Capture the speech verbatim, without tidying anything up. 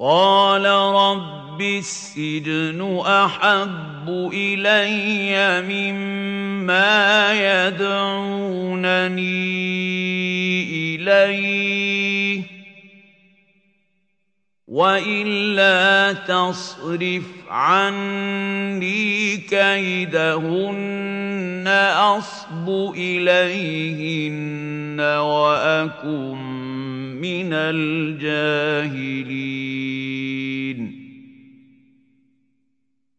قال رب السجن أحب إلي مما يدعونني إليه وإلا تصرف عني كيدهن أصب إليهن وأكن من الجاهلين.